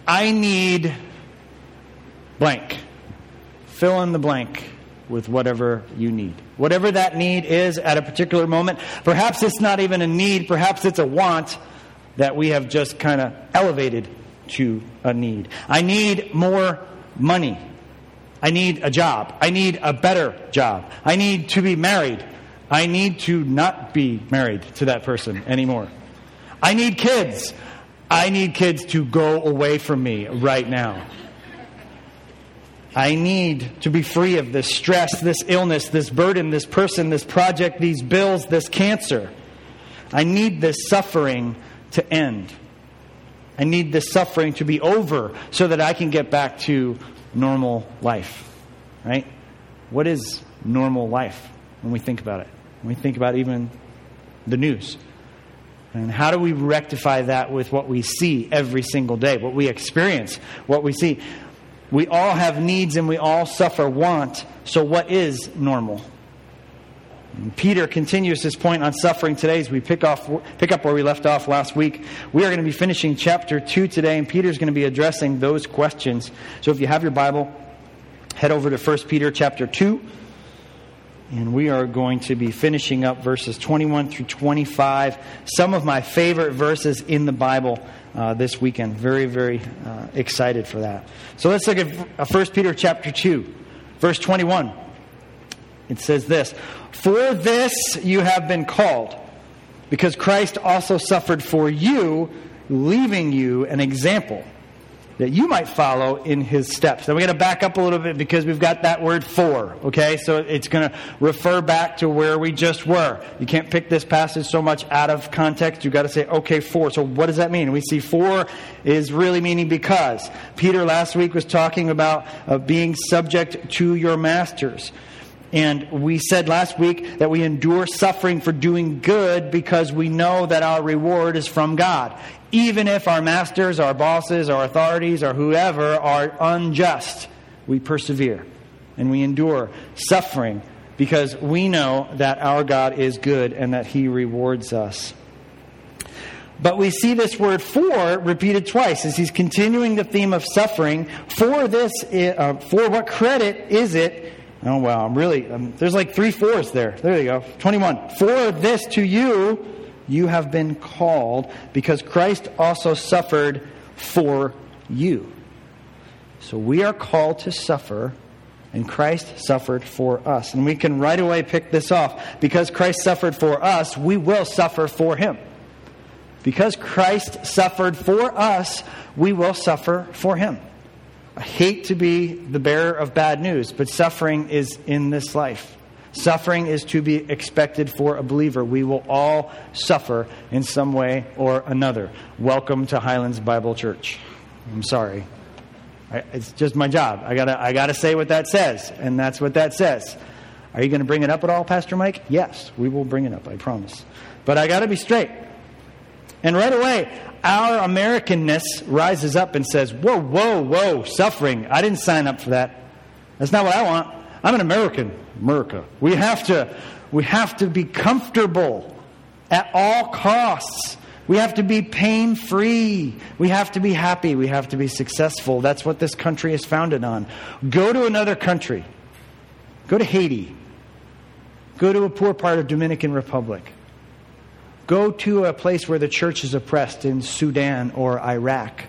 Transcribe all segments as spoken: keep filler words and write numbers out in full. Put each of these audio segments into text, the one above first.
I need blank. Fill in the blank with whatever you need. Whatever that need is at a particular moment. Perhaps it's not even a need. Perhaps it's a want that we have just kind of elevated to a need. I need more money. I need a job. I need a better job. I need to be married. I need to not be married to that person anymore. I need kids. I need kids to go away from me right now. I need to be free of this stress, this illness, this burden, this person, this project, these bills, this cancer. I need this suffering to end. I need this suffering to be over so that I can get back to normal life. Right? What is normal life when we think about it? When we think about even the news. And how do we rectify that with what we see every single day, what we experience, what we see? We all have needs and we all suffer want. So what is normal? And Peter continues his point on suffering today as we pick off, pick up where we left off last week. We are going to be finishing chapter two today, and Peter's going to be addressing those questions. So if you have your Bible, head over to First Peter chapter two. And we are going to be finishing up verses twenty-one through twenty-five. Some of my favorite verses in the Bible uh, this weekend. Very, very uh, excited for that. So let's look at First Peter chapter two, verse twenty-one. It says this: "For this you have been called, because Christ also suffered for you, leaving you an example, that you might follow in his steps." Now we're going to back up a little bit because we've got that word "for." Okay, so it's going to refer back to where we just were. You can't pick this passage so much out of context. You've got to say, okay, "for." So what does that mean? We see "for" is really meaning because. Peter last week was talking about uh, being subject to your masters. And we said last week that we endure suffering for doing good because we know that our reward is from God. Even if our masters, our bosses, our authorities, or whoever are unjust, we persevere and we endure suffering because we know that our God is good and that he rewards us. But we see this word "for" repeated twice as he's continuing the theme of suffering. For this, uh, for what credit is it? Oh, wow, I'm really, um, there's like three fours there. There you go. twenty-one. "For this to you, you have been called, because Christ also suffered for you." So we are called to suffer, and Christ suffered for us. And we can right away pick this off. Because Christ suffered for us, we will suffer for him. Because Christ suffered for us, we will suffer for him. I hate to be the bearer of bad news, but suffering is in this life. Suffering is to be expected for a believer. We will all suffer in some way or another. Welcome to Highlands Bible Church. I'm sorry. I, it's just my job. I gotta, I gotta say what that says, and that's what that says. Are you going to bring it up at all, Pastor Mike? Yes, we will bring it up, I promise. But I got to be straight. And right away, our Americanness rises up and says, whoa, whoa, whoa, suffering. I didn't sign up for that. That's not what I want. I'm an American. America. We have to, we have to be comfortable at all costs. We have to be pain-free. We have to be happy. We have to be successful. That's what this country is founded on. Go to another country. Go to Haiti. Go to a poor part of Dominican Republic. Go to a place where the church is oppressed in Sudan or Iraq.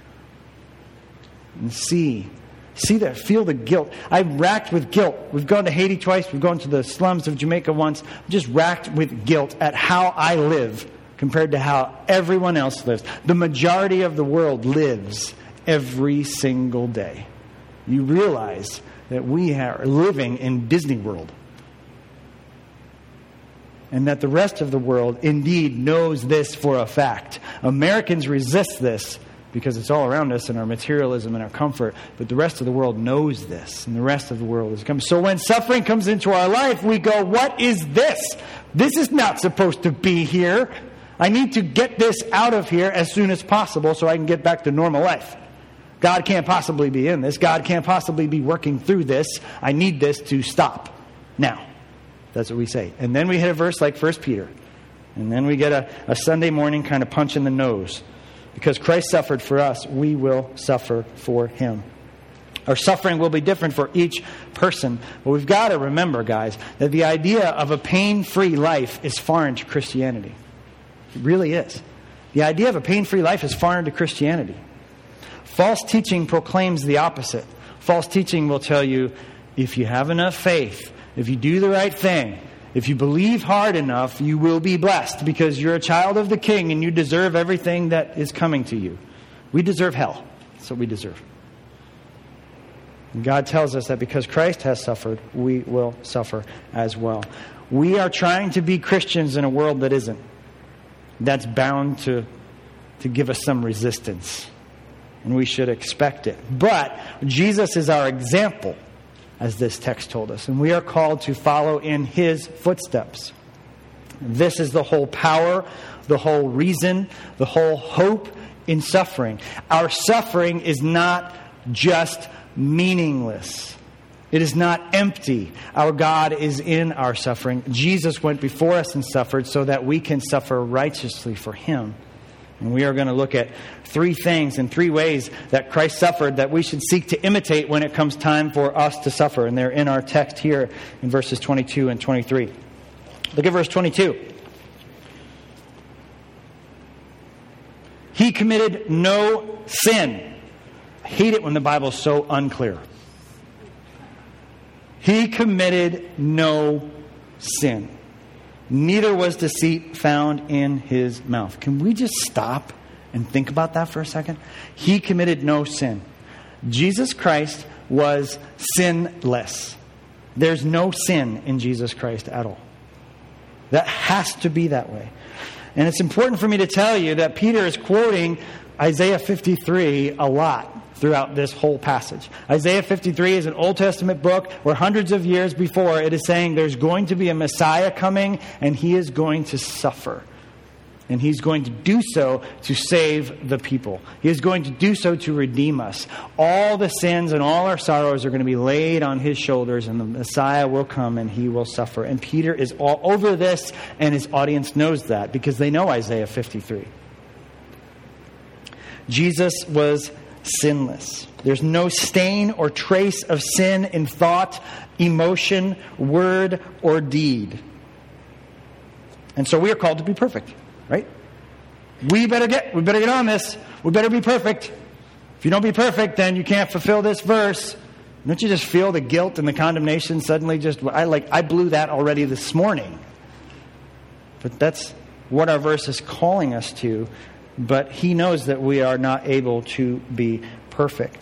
And see. See that. Feel the guilt. I'm racked with guilt. We've gone to Haiti twice. We've gone to the slums of Jamaica once. I'm just racked with guilt at how I live compared to how everyone else lives. The majority of the world lives every single day. You realize that we are living in Disney World. And that the rest of the world indeed knows this for a fact. Americans resist this because it's all around us in our materialism and our comfort. But the rest of the world knows this. And the rest of the world is coming. So when suffering comes into our life, we go, what is this? This is not supposed to be here. I need to get this out of here as soon as possible so I can get back to normal life. God can't possibly be in this. God can't possibly be working through this. I need this to stop now. That's what we say. And then we hit a verse like First Peter. And then we get a, a Sunday morning kind of punch in the nose. Because Christ suffered for us, we will suffer for him. Our suffering will be different for each person. But we've got to remember, guys, that the idea of a pain-free life is foreign to Christianity. It really is. The idea of a pain-free life is foreign to Christianity. False teaching proclaims the opposite. False teaching will tell you, if you have enough faith, if you do the right thing, if you believe hard enough, you will be blessed because you're a child of the King and you deserve everything that is coming to you. We deserve hell. That's what we deserve. And God tells us that because Christ has suffered, we will suffer as well. We are trying to be Christians in a world that isn't. That's bound to, to give us some resistance. And we should expect it. But Jesus is our example, as this text told us. And we are called to follow in his footsteps. This is the whole power, the whole reason, the whole hope in suffering. Our suffering is not just meaningless. It is not empty. Our God is in our suffering. Jesus went before us and suffered so that we can suffer righteously for him. And we are going to look at three things and three ways that Christ suffered that we should seek to imitate when it comes time for us to suffer. And they're in our text here in verses twenty-two and twenty-three. Look at verse twenty-two. He committed no sin. I hate it when the Bible is so unclear. He committed no sin. Neither was deceit found in his mouth. Can we just stop and think about that for a second? He committed no sin. Jesus Christ was sinless. There's no sin in Jesus Christ at all. That has to be that way. And it's important for me to tell you that Peter is quoting Isaiah fifty-three a lot throughout this whole passage. Isaiah fifty-three is an Old Testament book where hundreds of years before it is saying there's going to be a Messiah coming and he is going to suffer. And he's going to do so to save the people. He is going to do so to redeem us. All the sins and all our sorrows are going to be laid on his shoulders and the Messiah will come and he will suffer. And Peter is all over this and his audience knows that because they know Isaiah fifty-three. Jesus was sinless. There's no stain or trace of sin in thought, emotion, word, or deed. And so we are called to be perfect, right? We better get we better get on this. We better be perfect. If you don't be perfect, then you can't fulfill this verse. Don't you just feel the guilt and the condemnation suddenly just I like I blew that already this morning. But that's what our verse is calling us to. But he knows that we are not able to be perfect.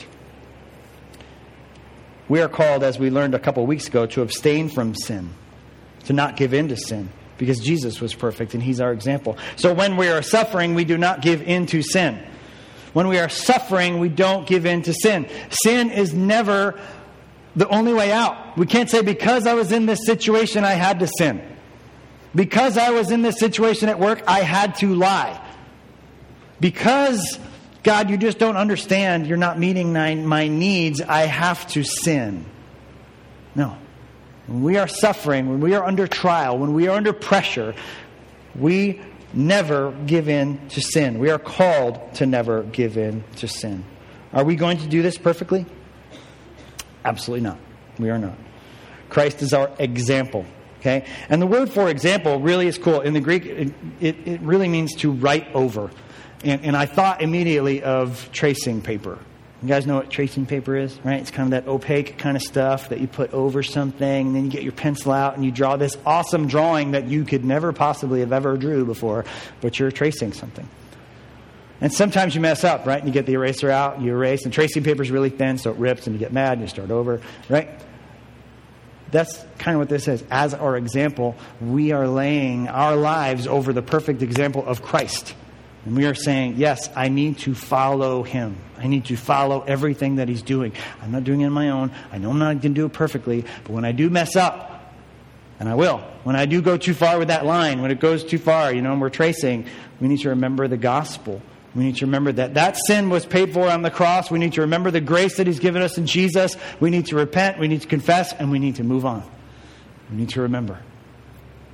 We are called, as we learned a couple of weeks ago, to abstain from sin, to not give in to sin, because Jesus was perfect and he's our example. So when we are suffering, we do not give in to sin. When we are suffering, we don't give in to sin. Sin is never the only way out. We can't say, because I was in this situation, I had to sin. Because I was in this situation at work, I had to lie. Because, God, you just don't understand, you're not meeting my, my needs, I have to sin. No. When we are suffering, when we are under trial, when we are under pressure, we never give in to sin. We are called to never give in to sin. Are we going to do this perfectly? Absolutely not. We are not. Christ is our example. Okay? And the word for example really is cool. In the Greek, it, it, it really means to write over. And, and I thought immediately of tracing paper. You guys know what tracing paper is, right? It's kind of that opaque kind of stuff that you put over something, and then you get your pencil out and you draw this awesome drawing that you could never possibly have ever drew before, but you're tracing something. And sometimes you mess up, right? And you get the eraser out, and you erase, and tracing paper is really thin, so it rips, and you get mad, and you start over, right? That's kind of what this is. As our example, we are laying our lives over the perfect example of Christ. And we are saying, yes, I need to follow him. I need to follow everything that he's doing. I'm not doing it on my own. I know I'm not going to do it perfectly. But when I do mess up, and I will, when I do go too far with that line, when it goes too far, you know, and we're tracing, we need to remember the gospel. We need to remember that that sin was paid for on the cross. We need to remember the grace that he's given us in Jesus. We need to repent. We need to confess. And we need to move on. We need to remember.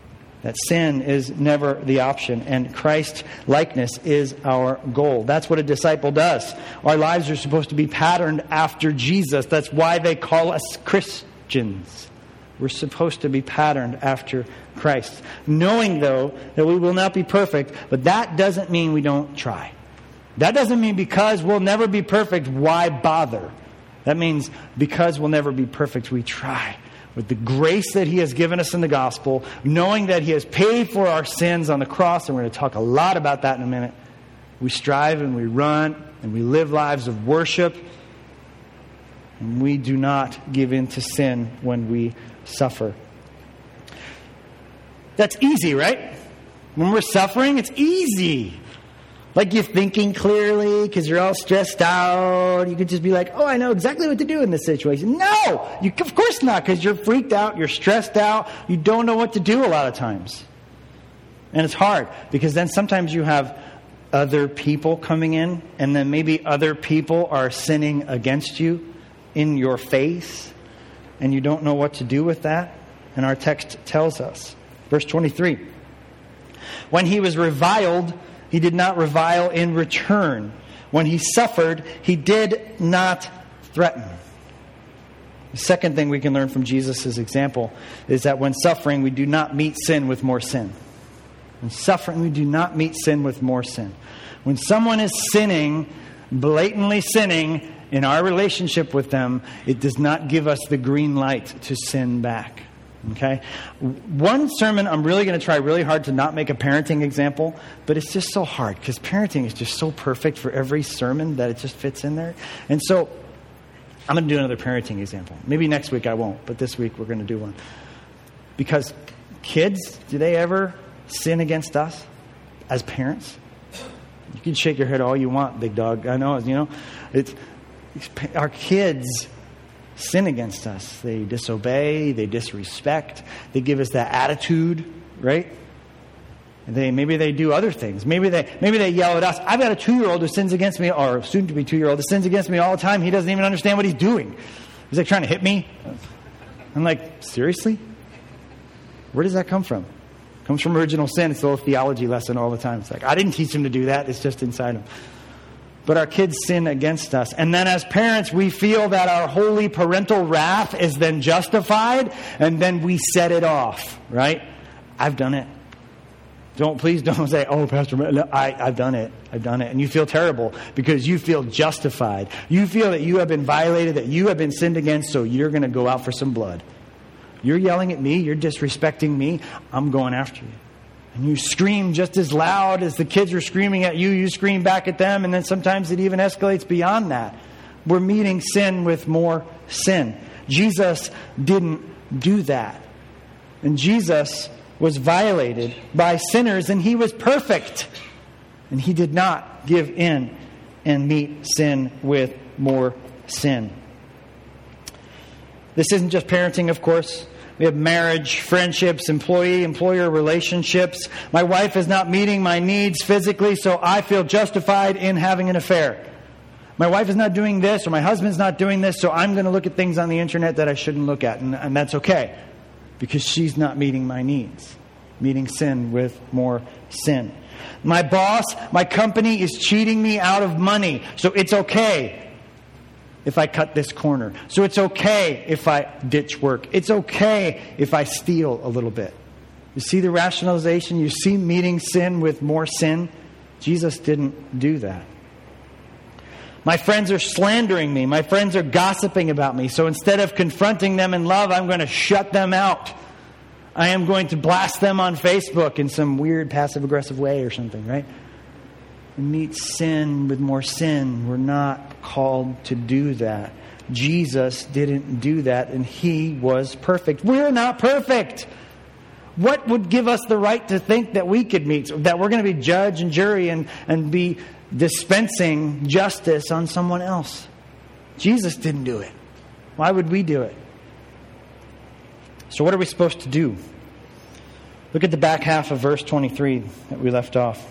That sin is never the option, and Christ likeness is our goal. That's what a disciple does. Our lives are supposed to be patterned after Jesus. That's why they call us Christians. We're supposed to be patterned after Christ. Knowing, though, that we will not be perfect, but that doesn't mean we don't try. That doesn't mean because we'll never be perfect, why bother? That means because we'll never be perfect, we try. With the grace that He has given us in the gospel, knowing that He has paid for our sins on the cross, and we're going to talk a lot about that in a minute, we strive and we run and we live lives of worship, and we do not give in to sin when we suffer. That's easy, right? When we're suffering, it's easy. Like you're thinking clearly because you're all stressed out. You could just be like, oh, I know exactly what to do in this situation. No, you, of course not, because you're freaked out, you're stressed out, you don't know what to do a lot of times. And it's hard because then sometimes you have other people coming in, and then maybe other people are sinning against you in your face, and you don't know what to do with that. And our text tells us, verse twenty-three, when he was reviled, he did not revile in return. When he suffered, he did not threaten. The second thing we can learn from Jesus' example is that when suffering, we do not meet sin with more sin. When suffering, we do not meet sin with more sin. When someone is sinning, blatantly sinning in our relationship with them, it does not give us the green light to sin back. Okay? One sermon, I'm really going to try really hard to not make a parenting example, but it's just so hard because parenting is just so perfect for every sermon that it just fits in there. And so I'm going to do another parenting example. Maybe next week I won't, but this week we're going to do one. Because kids, do they ever sin against us as parents? You can shake your head all you want, big dog. I know, you know. It's, it's our kids sin against us. They disobey, they disrespect, they give us that attitude, right? They maybe they do other things. Maybe they maybe they yell at us. I've got a two-year-old who sins against me, or soon to be two-year-old who sins against me all the time. He doesn't even understand what he's doing. He's like trying to hit me. I'm like, seriously? Where does that come from? It comes from original sin. It's a little theology lesson all the time. It's like, I didn't teach him to do that. It's just inside him. But our kids sin against us. And then as parents, we feel that our holy parental wrath is then justified, and then we set it off, right? I've done it. Don't, please don't say, oh, Pastor, no, I, I've done it. I've done it. And you feel terrible because you feel justified. You feel that you have been violated, that you have been sinned against, so you're going to go out for some blood. You're yelling at me. You're disrespecting me. I'm going after you. And you scream just as loud as the kids are screaming at you. You scream back at them. And then sometimes it even escalates beyond that. We're meeting sin with more sin. Jesus didn't do that. And Jesus was violated by sinners, and He was perfect. And He did not give in and meet sin with more sin. This isn't just parenting, of course. We have marriage, friendships, employee-employer relationships. My wife is not meeting my needs physically, so I feel justified in having an affair. My wife is not doing this, or my husband's not doing this, so I'm going to look at things on the internet that I shouldn't look at. And, and that's okay, because she's not meeting my needs. Meeting sin with more sin. My boss, my company is cheating me out of money, so it's okay if I cut this corner. So it's okay if I ditch work. It's okay if I steal a little bit. You see the rationalization? You see meeting sin with more sin? Jesus didn't do that. My friends are slandering me. My friends are gossiping about me. So instead of confronting them in love, I'm going to shut them out. I am going to blast them on Facebook in some weird passive-aggressive way or something, right? We meet sin with more sin. We're not called to do that. Jesus didn't do that, and He was perfect. We're not perfect. What would give us the right to think that we could meet, that we're going to be judge and jury and, and be dispensing justice on someone else? Jesus didn't do it. Why would we do it? So what are we supposed to do? Look at the back half of verse twenty-three that we left off.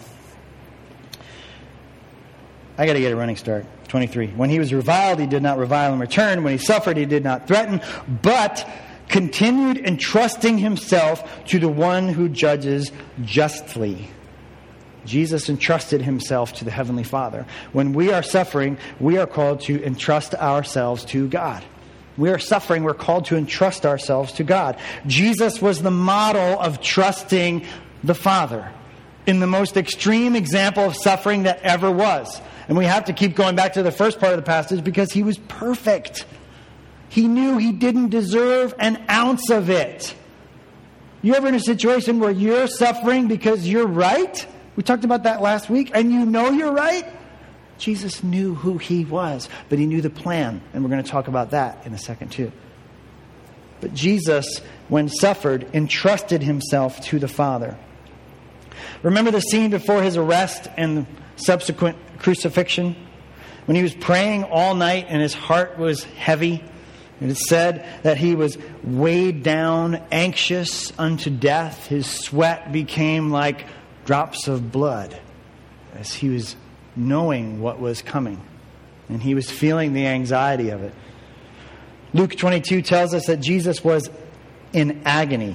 I got to get a running start. twenty-three. When he was reviled, he did not revile in return. When he suffered, he did not threaten, but continued entrusting himself to the one who judges justly. Jesus entrusted himself to the Heavenly Father. When we are suffering, we are called to entrust ourselves to God. We are suffering, we're called to entrust ourselves to God. Jesus was the model of trusting the Father in the most extreme example of suffering that ever was. And we have to keep going back to the first part of the passage because he was perfect. He knew he didn't deserve an ounce of it. You ever in a situation where you're suffering because you're right? We talked about that last week, and you know you're right? Jesus knew who he was, but he knew the plan, and we're going to talk about that in a second too. But Jesus, when suffered, entrusted himself to the Father. Remember the scene before his arrest and subsequent crucifixion? When he was praying all night and his heart was heavy, and it said that he was weighed down, anxious unto death. His sweat became like drops of blood as he was knowing what was coming. And he was feeling the anxiety of it. Luke twenty-two tells us that Jesus was in agony.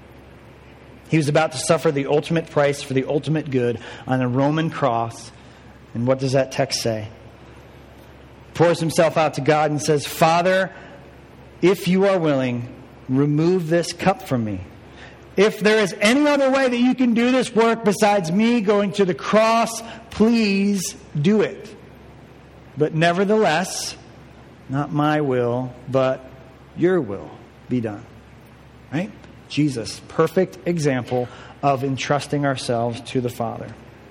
He was about to suffer the ultimate price for the ultimate good on a Roman cross. And what does that text say? Pours himself out to God and says, Father, if you are willing, remove this cup from me. If there is any other way that you can do this work besides me going to the cross, please do it. But nevertheless, not my will, but your will be done. Right? Jesus, perfect example of entrusting ourselves to the Father.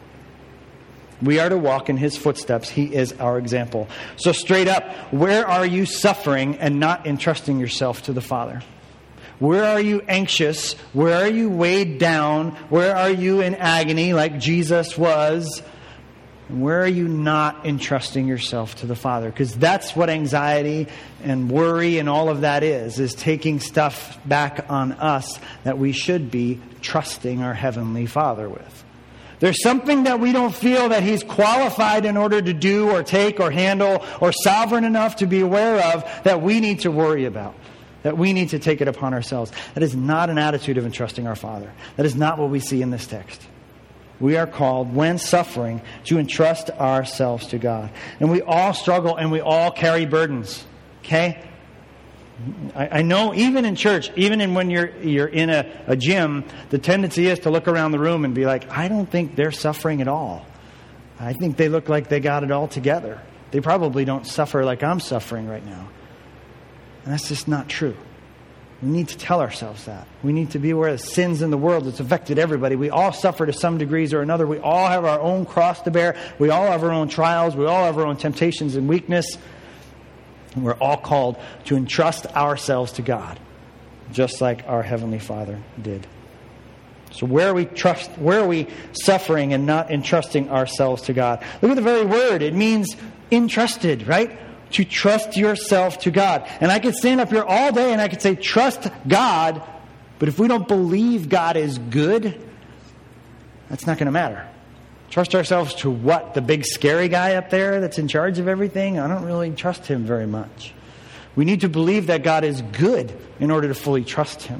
We are to walk in his footsteps. He is our example. So straight up, where are you suffering and not entrusting yourself to the Father? Where are you anxious? Where are you weighed down? Where are you in agony like Jesus was? And where are you not entrusting yourself to the Father? Because that's what anxiety and worry and all of that is, is taking stuff back on us that we should be trusting our Heavenly Father with. There's something that we don't feel that he's qualified in order to do or take or handle or sovereign enough to be aware of that we need to worry about. That we need to take it upon ourselves. That is not an attitude of entrusting our Father. That is not what we see in this text. We are called, when suffering, to entrust ourselves to God. And we all struggle and we all carry burdens. Okay? I, I know even in church, even in when you're you're in a, a gym, the tendency is to look around the room and be like, I don't think they're suffering at all. I think they look like they got it all together. They probably don't suffer like I'm suffering right now. And that's just not true. We need to tell ourselves that. We need to be aware of the sins in the world that's affected everybody. We all suffer to some degrees or another. We all have our own cross to bear. We all have our own trials. We all have our own temptations and weakness. And we're all called to entrust ourselves to God, just like our Heavenly Father did. So where are we trust? Where are we suffering and not entrusting ourselves to God? Look at the very word. It means entrusted, right? To trust yourself to God. And I could stand up here all day and I could say, trust God. But if we don't believe God is good, that's not going to matter. Trust ourselves to what? The big scary guy up there that's in charge of everything? I don't really trust him very much. We need to believe that God is good in order to fully trust him.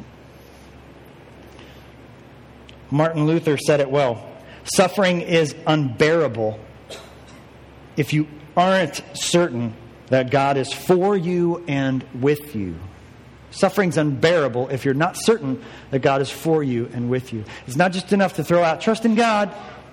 Martin Luther said it well. Suffering is unbearable if you aren't certain that God is for you and with you. Suffering's unbearable if you're not certain that God is for you and with you. It's not just enough to throw out, trust in God.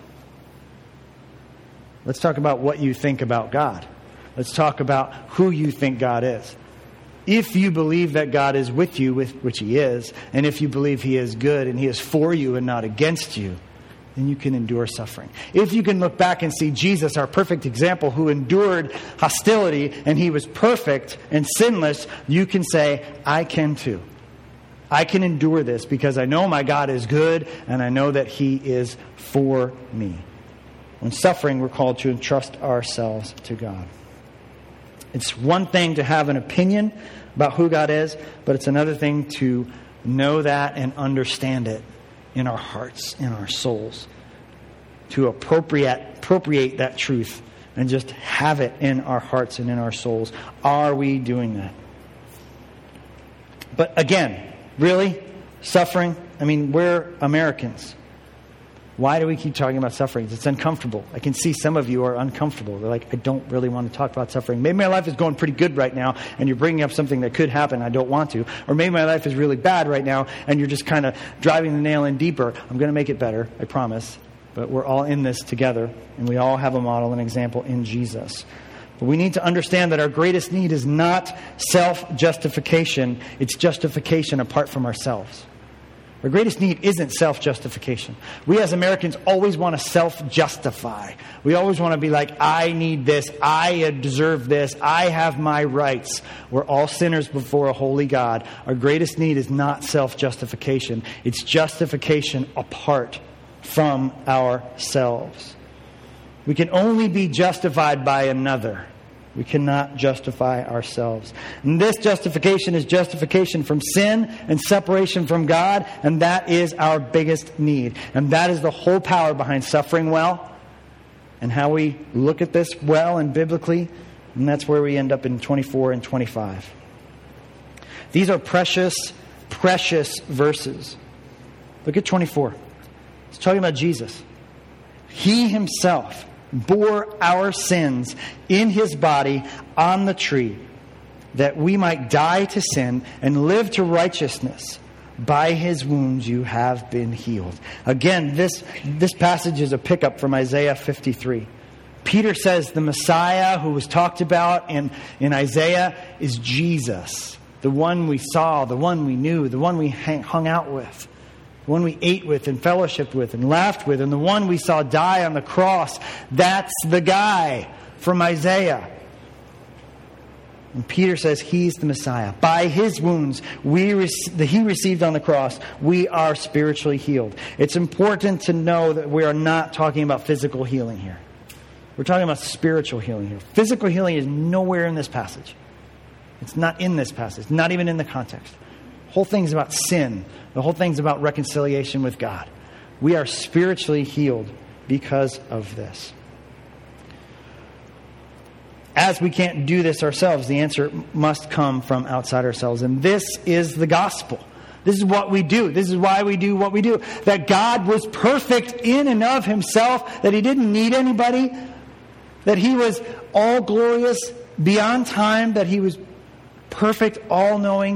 Let's talk about what you think about God. Let's talk about who you think God is. If you believe that God is with you, with which he is, and if you believe he is good and he is for you and not against you, then you can endure suffering. If you can look back and see Jesus, our perfect example, who endured hostility and he was perfect and sinless, you can say, I can too. I can endure this because I know my God is good and I know that he is for me. When suffering, we're called to entrust ourselves to God. It's one thing to have an opinion about who God is, but it's another thing to know that and understand it in our hearts, in our souls, to appropriate appropriate that truth and just have it in our hearts and in our souls. Are we doing that? But again, really? Suffering? I mean, we're Americans. Why do we keep talking about suffering? It's uncomfortable. I can see some of you are uncomfortable. They're like, I don't really want to talk about suffering. Maybe my life is going pretty good right now, and you're bringing up something that could happen. I don't want to. Or maybe my life is really bad right now, and you're just kind of driving the nail in deeper. I'm going to make it better, I promise. But we're all in this together, and we all have a model and example in Jesus. But we need to understand that our greatest need is not self-justification. It's justification apart from ourselves. Our greatest need isn't self-justification. We as Americans always want to self-justify. We always want to be like, I need this, I deserve this, I have my rights. We're all sinners before a holy God. Our greatest need is not self-justification. It's justification apart from ourselves. We can only be justified by another. We cannot justify ourselves. And this justification is justification from sin and separation from God, and that is our biggest need. And that is the whole power behind suffering well and how we look at this well and biblically. And that's where we end up in twenty-four and twenty-five. These are precious, precious verses. Look at twenty-four. It's talking about Jesus. He himself bore our sins in his body on the tree, that we might die to sin and live to righteousness. By his wounds you have been healed. Again, this, this passage is a pickup from Isaiah fifty-three. Peter says the Messiah who was talked about in, in Isaiah is Jesus. The one we saw, the one we knew, the one we hang, hung out with. The one we ate with and fellowshiped with and laughed with, and the one we saw die on the cross. That's the guy from Isaiah. And Peter says he's the Messiah. By his wounds we rec- that he received on the cross, we are spiritually healed. It's important to know that we are not talking about physical healing here. We're talking about spiritual healing here. Physical healing is nowhere in this passage. It's not in this passage, not even in the context. The whole thing's about sin. The whole thing's about reconciliation with God. We are spiritually healed because of this. As we can't do this ourselves, the answer must come from outside ourselves. And this is the gospel. This is what we do. This is why we do what we do. That God was perfect in and of himself. That he didn't need anybody. That he was all glorious beyond time. That he was perfect, all-knowing.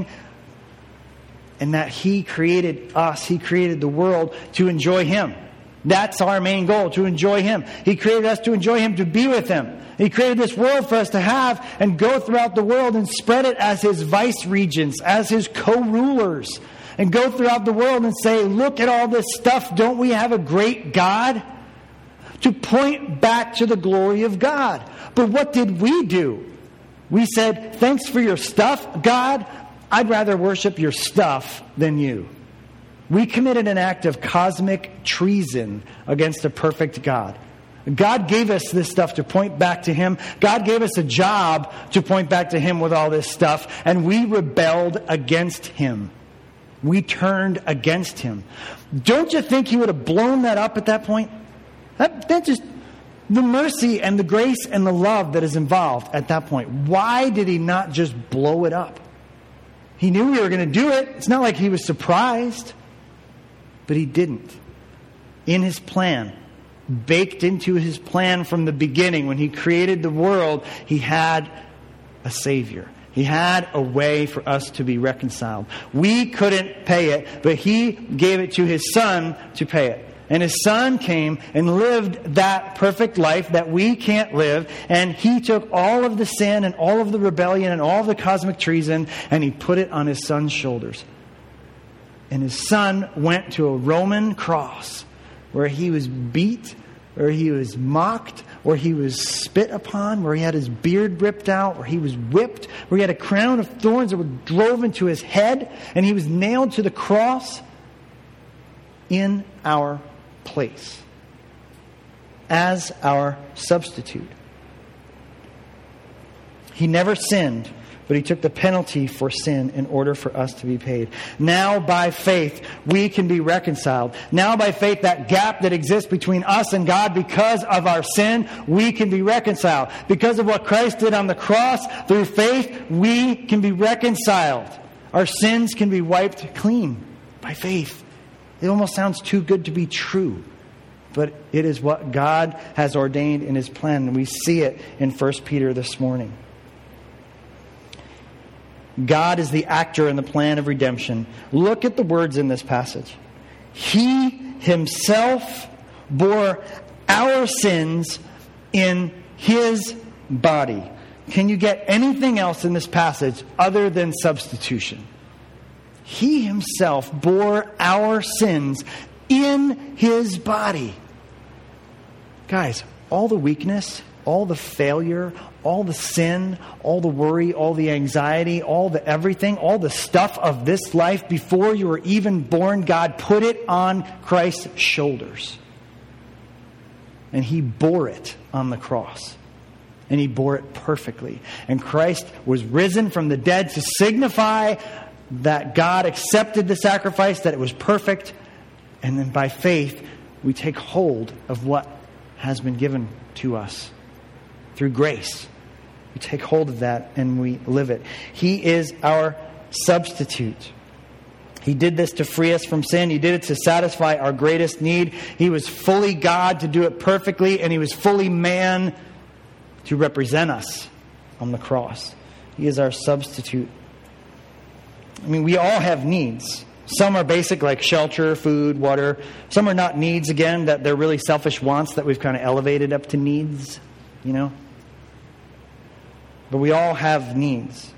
And that he created us, he created the world to enjoy him. That's our main goal, to enjoy him. He created us to enjoy him, to be with him. He created this world for us to have and go throughout the world and spread it as his vice regents, as his co-rulers. And go throughout the world and say, look at all this stuff. Don't we have a great God? To point back to the glory of God. But what did we do? We said, thanks for your stuff, God. I'd rather worship your stuff than you. We committed an act of cosmic treason against a perfect God. God gave us this stuff to point back to him. God gave us a job to point back to him with all this stuff. And we rebelled against him. We turned against him. Don't you think he would have blown that up at that point? That, that just... The mercy and the grace and the love that is involved at that point. Why did he not just blow it up? He knew we were going to do it. It's not like he was surprised. But he didn't. In his plan, baked into his plan from the beginning, when he created the world, he had a Savior. He had a way for us to be reconciled. We couldn't pay it, but he gave it to his Son to pay it. And his Son came and lived that perfect life that we can't live. And he took all of the sin and all of the rebellion and all of the cosmic treason, and he put it on his Son's shoulders. And his Son went to a Roman cross where he was beat, where he was mocked, where he was spit upon, where he had his beard ripped out, where he was whipped, where he had a crown of thorns that were drove into his head, and he was nailed to the cross in our place as our substitute. He never sinned, but he took the penalty for sin in order for us to be paid. Now by faith, we can be reconciled. Now by faith, that gap that exists between us and God because of our sin, we can be reconciled. Because of what Christ did on the cross, through faith, we can be reconciled. Our sins can be wiped clean by faith. It almost sounds too good to be true. But it is what God has ordained in His plan. And we see it in First Peter this morning. God is the actor in the plan of redemption. Look at the words in this passage. He Himself bore our sins in His body. Can you get anything else in this passage other than substitution? He Himself bore our sins in His body. Guys, all the weakness, all the failure, all the sin, all the worry, all the anxiety, all the everything, all the stuff of this life before you were even born, God put it on Christ's shoulders. And He bore it on the cross. And He bore it perfectly. And Christ was risen from the dead to signify that God accepted the sacrifice, that it was perfect. And then by faith, we take hold of what has been given to us through grace. We take hold of that and we live it. He is our substitute. He did this to free us from sin. He did it to satisfy our greatest need. He was fully God to do it perfectly, and He was fully man to represent us on the cross. He is our substitute. I mean, we all have needs. Some are basic, like shelter, food, water. Some are not needs, again, that they're really selfish wants that we've kind of elevated up to needs, you know. But we all have needs.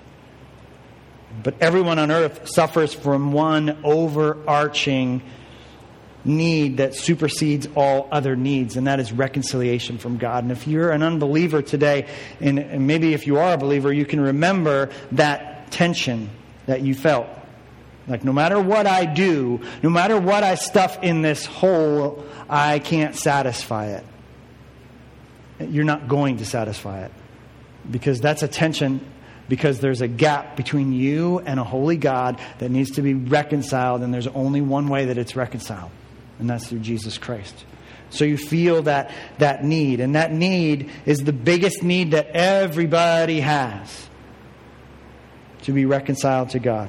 But everyone on earth suffers from one overarching need that supersedes all other needs, and that is reconciliation from God. And if you're an unbeliever today, and maybe if you are a believer, you can remember that tension that you felt. Like, no matter what I do, no matter what I stuff in this hole, I can't satisfy it. You're not going to satisfy it. Because that's a tension, because there's a gap between you and a holy God that needs to be reconciled, and there's only one way that it's reconciled, and that's through Jesus Christ. So you feel that, that need, and that need is the biggest need that everybody has, to be reconciled to God.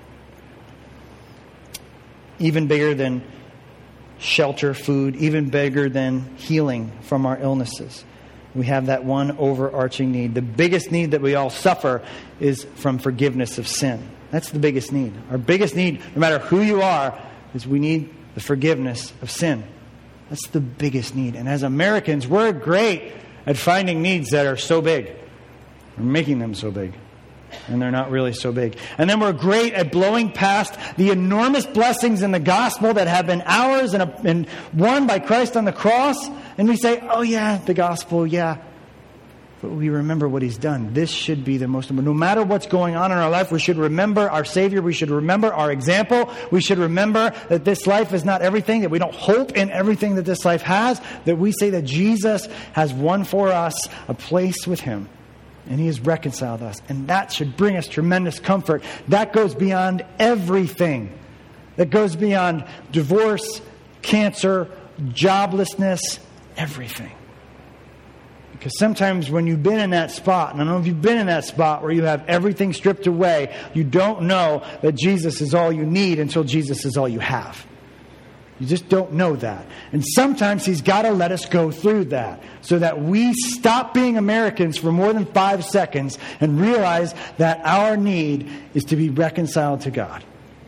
Even bigger than shelter, food, even bigger than healing from our illnesses. We have that one overarching need. The biggest need that we all suffer is from forgiveness of sin. That's the biggest need. Our biggest need, no matter who you are, is we need the forgiveness of sin. That's the biggest need. And as Americans, we're great at finding needs that are so big. We're making them so big. And they're not really so big. And then we're great at blowing past the enormous blessings in the gospel that have been ours and, and won by Christ on the cross. And we say, oh yeah, the gospel, yeah. But we remember what He's done. This should be the most important. No matter what's going on in our life, we should remember our Savior. We should remember our example. We should remember that this life is not everything, that we don't hope in everything that this life has, that we say that Jesus has won for us a place with Him. And He has reconciled us. And that should bring us tremendous comfort. That goes beyond everything. That goes beyond divorce, cancer, joblessness, everything. Because sometimes when you've been in that spot, and I don't know if you've been in that spot where you have everything stripped away, you don't know that Jesus is all you need until Jesus is all you have. You just don't know that. And sometimes He's got to let us go through that so that we stop being Americans for more than five seconds and realize that our need is to be reconciled to God.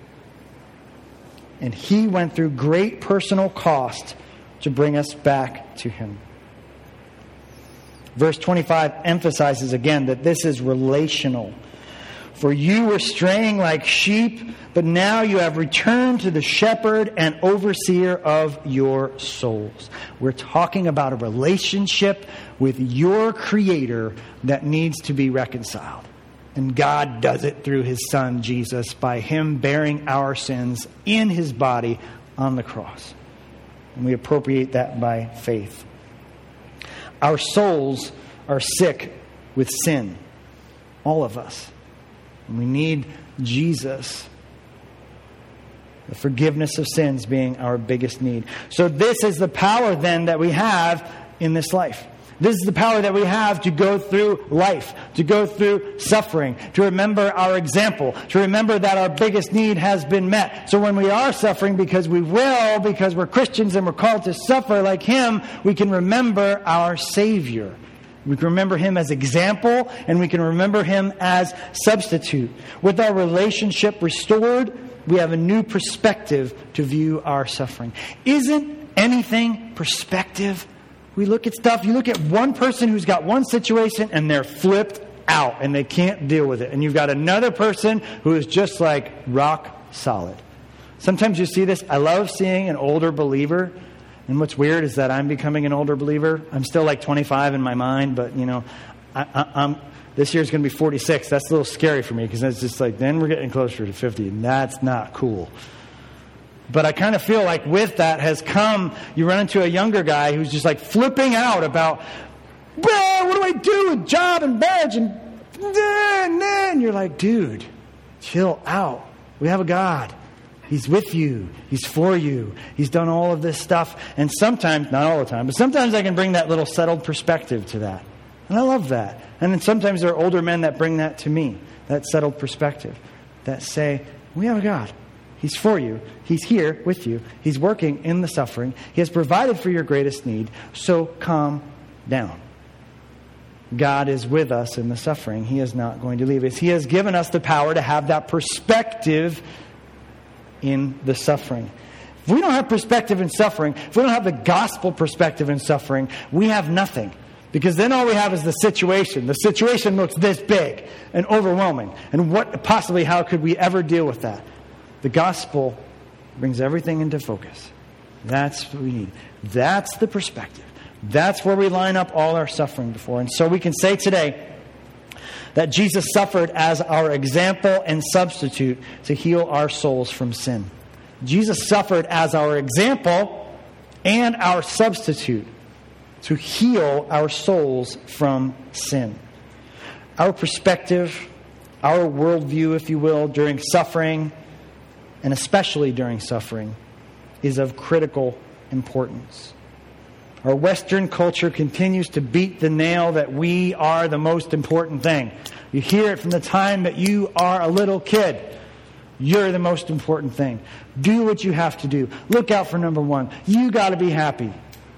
And He went through great personal cost to bring us back to Him. Verse twenty-five emphasizes again that this is relational. For you were straying like sheep, but now you have returned to the shepherd and overseer of your souls. We're talking about a relationship with your Creator that needs to be reconciled. And God does it through His Son, Jesus, by Him bearing our sins in His body on the cross. And we appropriate that by faith. Our souls are sick with sin. All of us. We need Jesus. The forgiveness of sins being our biggest need. So this is the power then that we have in this life. This is the power that we have to go through life, to go through suffering, to remember our example, to remember that our biggest need has been met. So when we are suffering, because we will, because we're Christians and we're called to suffer like Him, we can remember our Savior. We can remember Him as example, and we can remember Him as substitute. With our relationship restored, we have a new perspective to view our suffering. Isn't anything perspective? We look at stuff, you look at one person who's got one situation and they're flipped out and they can't deal with it. And you've got another person who is just like rock solid. Sometimes you see this. I love seeing an older believer. And what's weird is that I'm becoming an older believer. I'm still like twenty-five in my mind, but you know, I, I, I'm this year's going to be forty-six. That's a little scary for me because it's just like, then we're getting closer to fifty, and that's not cool. But I kind of feel like with that has come, you run into a younger guy who's just like flipping out about, well, what do I do with job and marriage? And, and you're like, dude, chill out. We have a God. He's with you. He's for you. He's done all of this stuff. And sometimes, not all the time, but sometimes I can bring that little settled perspective to that. And I love that. And then sometimes there are older men that bring that to me, that settled perspective, that say, we have a God. He's for you. He's here with you. He's working in the suffering. He has provided for your greatest need. So calm down. God is with us in the suffering. He is not going to leave us. He has given us the power to have that perspective in the suffering. If we don't have perspective in suffering, if we don't have the gospel perspective in suffering, we have nothing. Because then all we have is the situation. The situation looks this big and overwhelming. And what possibly, how could we ever deal with that? The gospel brings everything into focus. That's what we need. That's the perspective. That's where we line up all our suffering before. And so we can say today that Jesus suffered as our example and substitute to heal our souls from sin. Jesus suffered as our example and our substitute to heal our souls from sin. Our perspective, our worldview, if you will, during suffering, and especially during suffering, is of critical importance. Our Western culture continues to beat the nail that we are the most important thing. You hear it from the time that you are a little kid. You're the most important thing. Do what you have to do. Look out for number one. You got to be happy.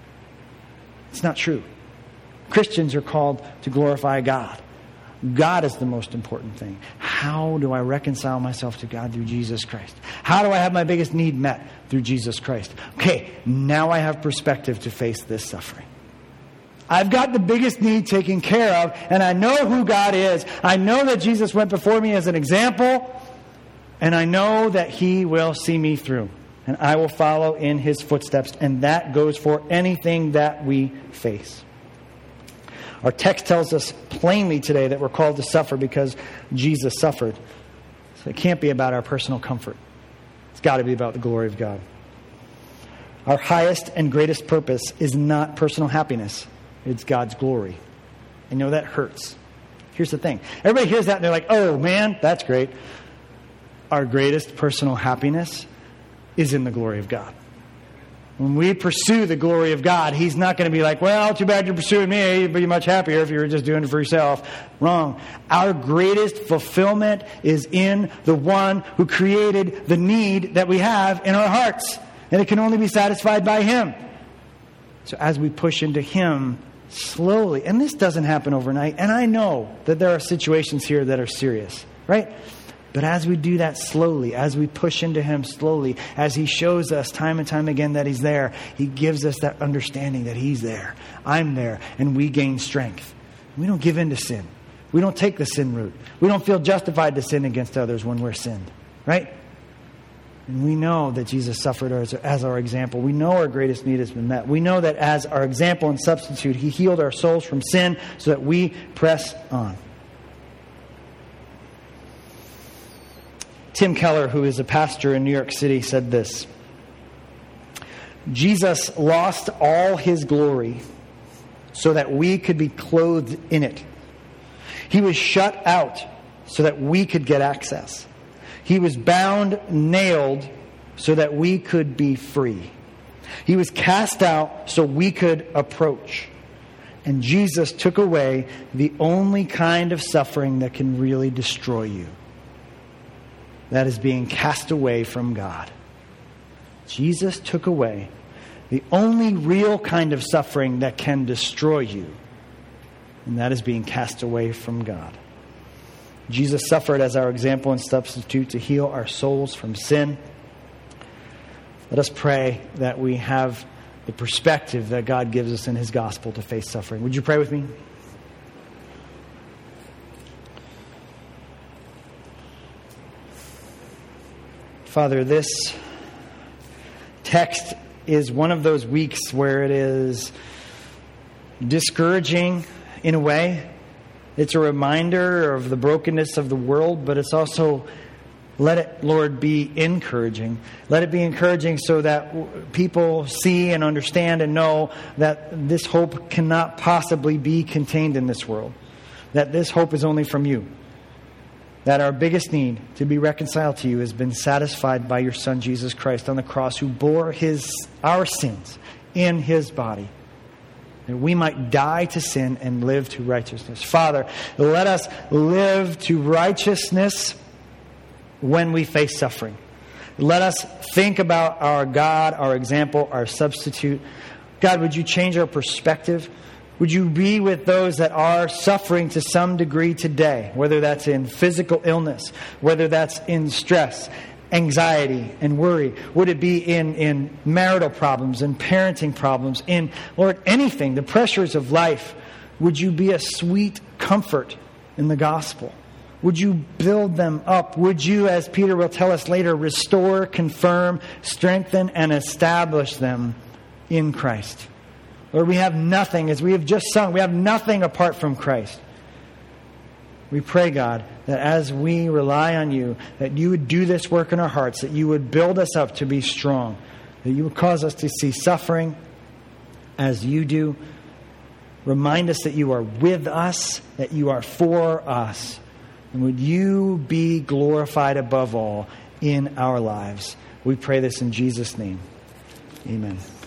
It's not true. Christians are called to glorify God. God is the most important thing. How do I reconcile myself to God through Jesus Christ? How do I have my biggest need met through Jesus Christ? Okay, now I have perspective to face this suffering. I've got the biggest need taken care of, and I know who God is. I know that Jesus went before me as an example, and I know that He will see me through, and I will follow in His footsteps, and that goes for anything that we face. Our text tells us plainly today that we're called to suffer because Jesus suffered. So it can't be about our personal comfort. It's got to be about the glory of God. Our highest and greatest purpose is not personal happiness. It's God's glory. And you know, that hurts. Here's the thing. Everybody hears that and they're like, oh man, that's great. Our greatest personal happiness is in the glory of God. When we pursue the glory of God, He's not going to be like, well, too bad you're pursuing me. You'd be much happier if you were just doing it for yourself. Wrong. Our greatest fulfillment is in the one who created the need that we have in our hearts. And it can only be satisfied by Him. So as we push into Him slowly, and this doesn't happen overnight, and I know that there are situations here that are serious, right? But as we do that slowly, as we push into Him slowly, as He shows us time and time again that He's there, He gives us that understanding that He's there, I'm there, and we gain strength. We don't give in to sin. We don't take the sin route. We don't feel justified to sin against others when we're sinned, right? And we know that Jesus suffered as, as our example. We know our greatest need has been met. We know that as our example and substitute, He healed our souls from sin so that we press on. Tim Keller, who is a pastor in New York City, said this: Jesus lost all His glory so that we could be clothed in it. He was shut out so that we could get access. He was bound, nailed, so that we could be free. He was cast out so we could approach. And Jesus took away the only kind of suffering that can really destroy you. That is being cast away from God. Jesus took away the only real kind of suffering that can destroy you. And that is being cast away from God. Jesus suffered as our example and substitute to heal our souls from sin. Let us pray that we have the perspective that God gives us in His gospel to face suffering. Would you pray with me? Father, this text is one of those weeks where it is discouraging in a way. It's a reminder of the brokenness of the world, but it's also, let it, Lord, be encouraging. Let it be encouraging so that people see and understand and know that this hope cannot possibly be contained in this world. That this hope is only from you. That our biggest need to be reconciled to you has been satisfied by your Son, Jesus Christ, on the cross, who bore his our sins in His body, that we might die to sin and live to righteousness. Father, let us live to righteousness when we face suffering. Let us think about our God, our example, our substitute. God, would you change our perspective? Would you be with those that are suffering to some degree today, whether that's in physical illness, whether that's in stress, anxiety, and worry? Would it be in, in marital problems and parenting problems, in, Lord, anything, the pressures of life? Would you be a sweet comfort in the gospel? Would you build them up? Would you, as Peter will tell us later, restore, confirm, strengthen, and establish them in Christ? Lord, we have nothing, as we have just sung, we have nothing apart from Christ. We pray, God, that as we rely on you, that you would do this work in our hearts, that you would build us up to be strong, that you would cause us to see suffering as you do. Remind us that you are with us, that you are for us. And would you be glorified above all in our lives? We pray this in Jesus' name. Amen.